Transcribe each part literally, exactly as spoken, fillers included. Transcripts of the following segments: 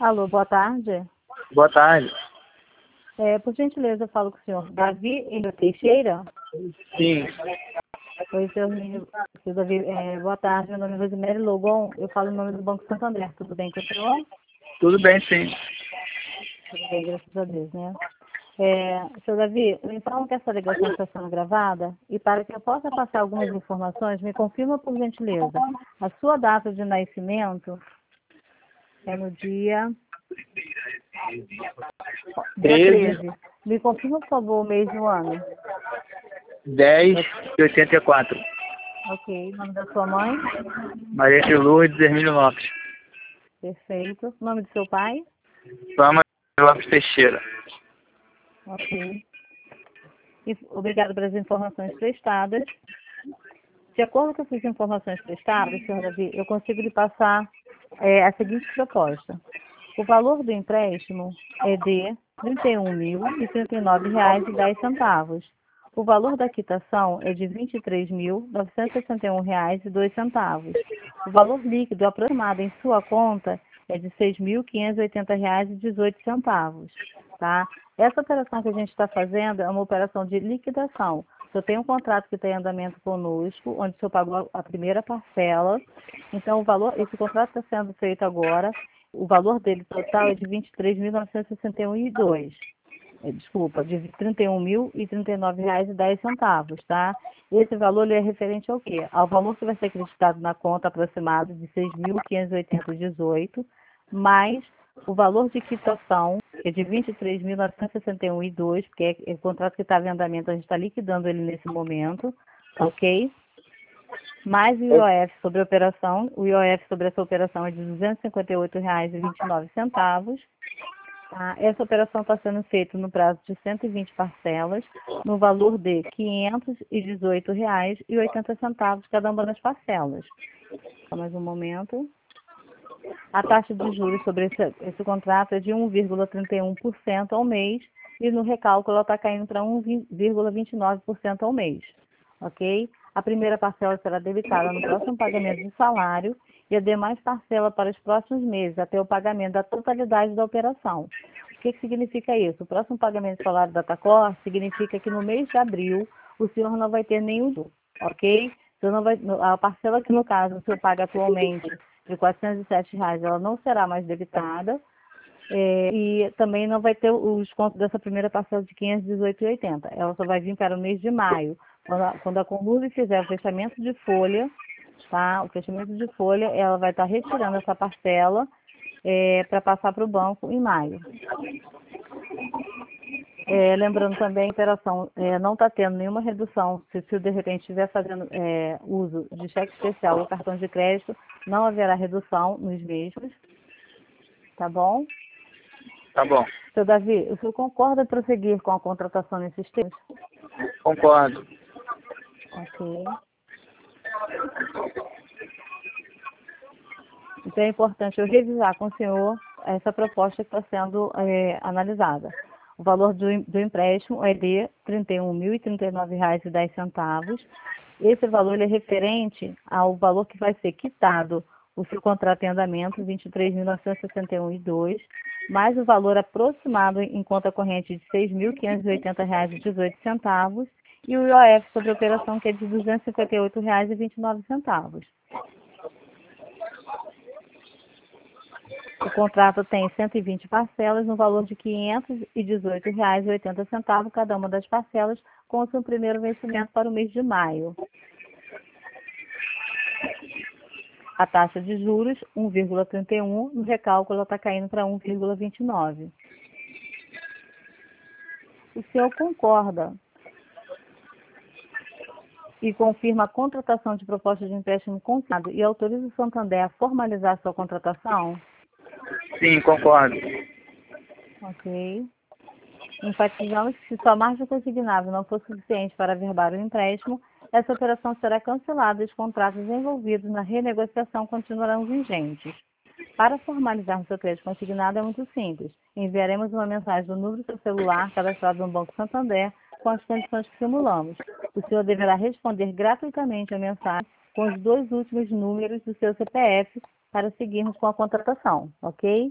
Alô, boa tarde. Boa tarde. É, por gentileza, eu falo com o senhor Davi Henrique Teixeira. Sim. Oi, senhor, senhor Davi, é, boa tarde, meu nome é Rosemary Logon, eu falo em nome do Banco Santander, tudo bem com o senhor? Tudo bem, sim. Tudo bem, graças a Deus, né? É, senhor Davi, me informo que essa ligação está sendo gravada e para que eu possa passar algumas informações, me confirma por gentileza, a sua data de nascimento é no dia... Dia treze, treze. Me confirma, por favor, o mês e o ano. dez de oitenta e quatro. Ok. Nome da sua mãe? Maria de Lourdes Hermínio Lopes. Perfeito. Nome do seu pai? Fama Lopes Teixeira. Ok. E obrigado pelas informações prestadas. De acordo com essas informações prestadas, senhor Davi, eu consigo lhe passar é, a seguinte proposta. O valor do empréstimo é de trinta e um mil e trinta e nove reais e dez centavos. O valor da quitação é de vinte e três mil novecentos e sessenta e um reais e dois centavos. O valor líquido aproximado em sua conta é de seis mil quinhentos e oitenta reais e dezoito centavos. Tá? Essa operação que a gente está fazendo é uma operação de liquidação. O senhor tem um contrato que está em andamento conosco, onde o senhor pagou a primeira parcela. Então, o valor, esse contrato está sendo feito agora. O valor dele total é de vinte e três mil novecentos e sessenta e um reais e dois centavos. Desculpa, de trinta e um mil e trinta e nove reais e dez centavos, tá? Esse valor ele é referente ao quê? Ao valor que vai ser acreditado na conta aproximado de seis mil quinhentos e oitenta reais e dezoito centavos, mais o valor de quitação, que é de vinte e três mil novecentos e sessenta e um reais e dois centavos, que é o contrato que estava em andamento, a gente está liquidando ele nesse momento, ok? Mais o I O F sobre a operação, o I O F sobre essa operação é de duzentos e cinquenta e oito reais e vinte e nove centavos. Tá? Essa operação está sendo feita no prazo de cento e vinte parcelas, no valor de quinhentos e dezoito reais e oitenta centavos cada uma das parcelas. Só mais um momento. A taxa de juros sobre esse, esse contrato é de um vírgula trinta e um por cento ao mês e no recálculo ela está caindo para um vírgula vinte e nove por cento ao mês. Ok? A primeira parcela será debitada no próximo pagamento de salário e a demais parcela para os próximos meses, até o pagamento da totalidade da operação. O que, que significa isso? O próximo pagamento de salário da Tacor significa que no mês de abril o senhor não vai ter nenhum juro, ok? O senhor não vai, a parcela que no caso o senhor paga atualmente de quatrocentos e sete reais, ela não será mais debitada. É, e também não vai ter os desconto dessa primeira parcela de quinhentos e dezoito reais e oitenta centavos. Ela só vai vir para o mês de maio, quando a, quando a Conlube fizer o fechamento de folha, tá? O fechamento de folha, ela vai estar retirando essa parcela é, para passar para o banco em maio. É, lembrando também, a operação é, não está tendo nenhuma redução. Se, se de repente estiver fazendo é, uso de cheque especial ou cartão de crédito, não haverá redução nos mesmos. Tá bom? Tá bom. Seu Davi, o senhor concorda em prosseguir com a contratação nesses termos? Concordo. Ok. Então é importante eu revisar com o senhor essa proposta que está sendo é, analisada. O valor do, do empréstimo é de trinta e um mil e trinta e nove reais e dez centavos. Esse valor ele é referente ao valor que vai ser quitado o seu contrato em andamento, vinte e três mil novecentos e sessenta e um reais e dois centavos, mais o valor aproximado em conta corrente de seis mil quinhentos e oitenta reais e dezoito centavos e o I O F sobre a operação que é de duzentos e cinquenta e oito reais e vinte e nove centavos. O contrato tem cento e vinte parcelas no valor de quinhentos e dezoito reais e oitenta centavos cada uma das parcelas, com o seu primeiro vencimento para o mês de maio. A taxa de juros, um vírgula trinta e um, no recálculo ela está caindo para um vírgula vinte e nove. O senhor concorda e confirma a contratação de proposta de empréstimo consignado e autoriza o Santander a formalizar sua contratação? Sim, concordo. Ok. Enfatizamos que se sua margem consignável não for suficiente para averbar o empréstimo, essa operação será cancelada e os contratos envolvidos na renegociação continuarão vigentes. Para formalizar seu crédito consignado é muito simples. Enviaremos uma mensagem do número do seu celular cadastrado no Banco Santander com as condições que simulamos. O senhor deverá responder gratuitamente a mensagem com os dois últimos números do seu C P F para seguirmos com a contratação, ok?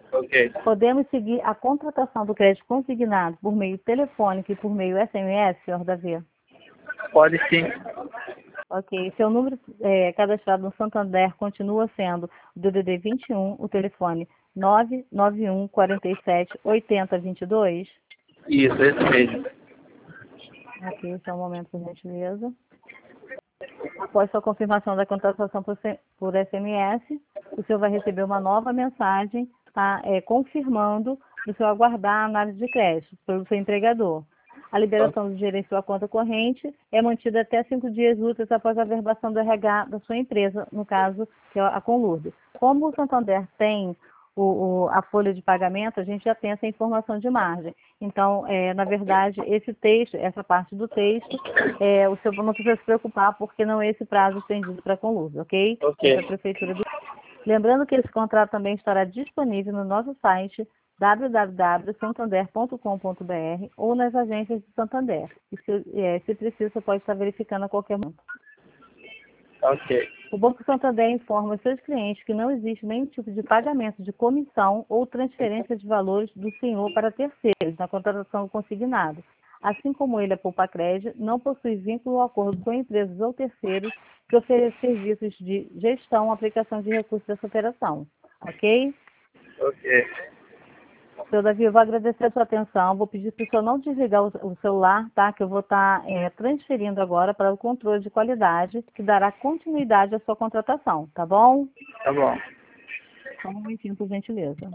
Ok. Podemos seguir a contratação do crédito consignado por meio telefônico e por meio S M S, senhor Davi? Pode sim. Ok. Seu número é, cadastrado no Santander continua sendo o D D D vinte e um, o telefone nove nove um, quatro sete, oito zero dois dois? Isso, esse mesmo. Ok, só um momento, por gentileza. Após sua confirmação da contratação por, C- por S M S, o senhor vai receber uma nova mensagem, tá, é, confirmando o senhor aguardar a análise de crédito pelo seu empregador. A liberação do dinheiro em sua conta corrente é mantida até cinco dias úteis após a verbação do R H da sua empresa, no caso, que é a Conlurb. Como o Santander tem o, o, a folha de pagamento, a gente já tem essa informação de margem. Então, é, na verdade, esse texto, essa parte do texto, é, o senhor não precisa se preocupar, porque não é esse prazo estendido para a Conlurb, ok? Ok. Essa é a Prefeitura do... Lembrando que esse contrato também estará disponível no nosso site w w w ponto santander ponto com ponto b r ou nas agências de Santander. E se, é, se precisa, você pode estar verificando a qualquer momento. Ok. O Banco Santander informa os seus clientes que não existe nenhum tipo de pagamento de comissão ou transferência de valores do senhor para terceiros na contratação consignada. Assim como ele, a Poupa Crédito, não possui vínculo ou acordo com empresas ou terceiros que ofereçam serviços de gestão ou aplicação de recursos dessa operação. Ok? Ok. Seu Davi, eu vou agradecer a sua atenção, vou pedir para o senhor não desligar o, o celular, tá? Que eu vou estar é, transferindo agora para o controle de qualidade, que dará continuidade à sua contratação, tá bom? Tá bom. Só um momentinho, por gentileza.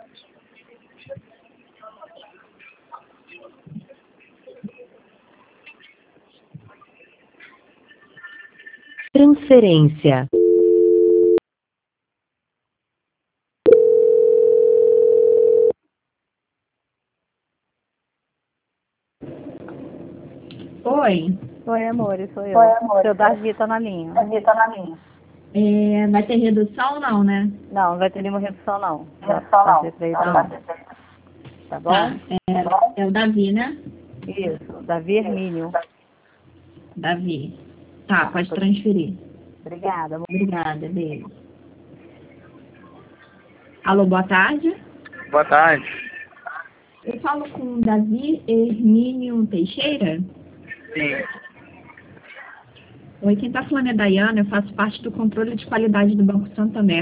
Transferência. Oi, Oi, amor, sou eu. Oi, amor. Seu Davi está na linha. Aqui tá na linha. é, vai ter redução ou não, né? Não, não vai ter nenhuma redução, não. Já Redução não. passei pra ele, Tá, tá, tá. tá bom? Tá, é, é o Davi, né? Isso, Davi Hermínio. Davi. Tá, pode transferir. Obrigada, amor. Obrigada, beijo. Alô, boa tarde. Boa tarde. Eu falo com o Davi Hermínio Teixeira. Sim. Oi, quem tá falando é Dayana, eu faço parte do controle de qualidade do Banco Santander.